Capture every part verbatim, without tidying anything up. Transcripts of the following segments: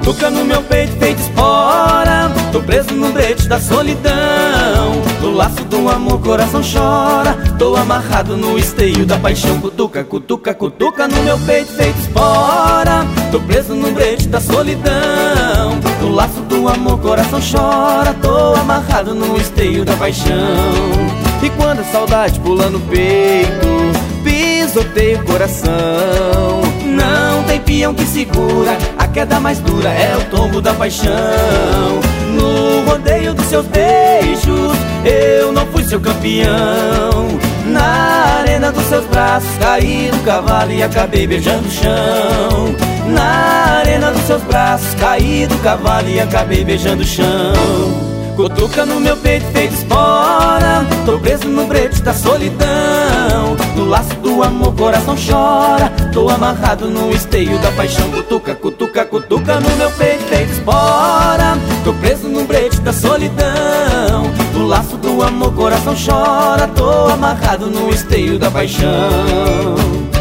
Cutuca no meu peito feito espora, tô preso no brete da solidão. No laço do amor coração chora, tô amarrado no esteio da paixão. Cutuca, cutuca, cutuca no meu peito feito espora, tô preso no brete da solidão. No laço do amor coração chora, tô amarrado no esteio da paixão. E quando a saudade pula no peito, pisoteia o coração. Não tem peão que segura, a queda mais dura é o tombo da paixão. No rodeio dos seus beijos, eu não fui seu campeão. Na arena dos seus braços, caí do cavalo e acabei beijando o chão. Na arena dos seus braços, caí do cavalo e acabei beijando o chão. Cutuca no meu peito feito espora, tô preso no brete da solidão. No laço do amor coração chora, tô amarrado no esteio da paixão. Cutuca, cutuca, cutuca no meu peito feito espora, tô preso no brete da solidão. No laço do amor coração chora, tô amarrado no esteio da paixão.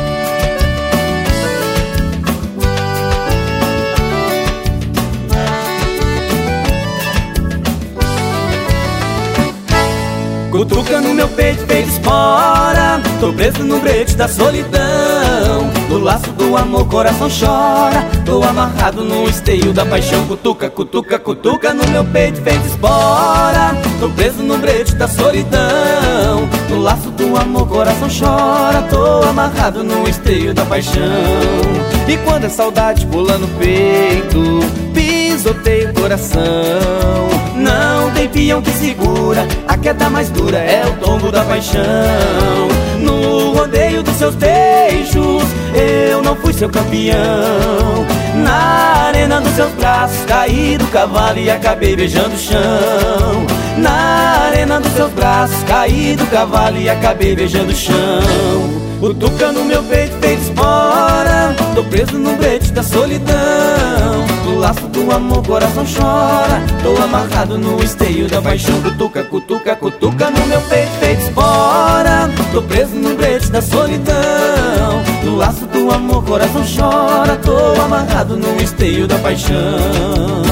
Cutuca no meu peito feito espora, tô preso no brete da solidão. No laço do amor coração chora, tô amarrado no esteio da paixão. Cutuca, cutuca, cutuca no meu peito feito espora, tô preso no brete da solidão. No laço do amor coração chora, tô amarrado no esteio da paixão. E quando a saudade pula no peito, pisoteia o coração. Não tem peão que segura, a queda mais dura é o tombo da paixão. No rodeio dos seus beijos, eu não fui seu campeão. Na arena dos seus braços, caí do cavalo e acabei beijando o chão. Na arena dos seus braços, caí do cavalo e acabei beijando o chão. Cutuca no meu peito feito espora, tô preso no brete da solidão. No laço do amor coração chora, tô amarrado no esteio da paixão. Cutuca, cutuca, cutuca no meu peito feito espora, tô preso no brete da solidão. No laço do amor coração chora, tô amarrado no esteio da paixão.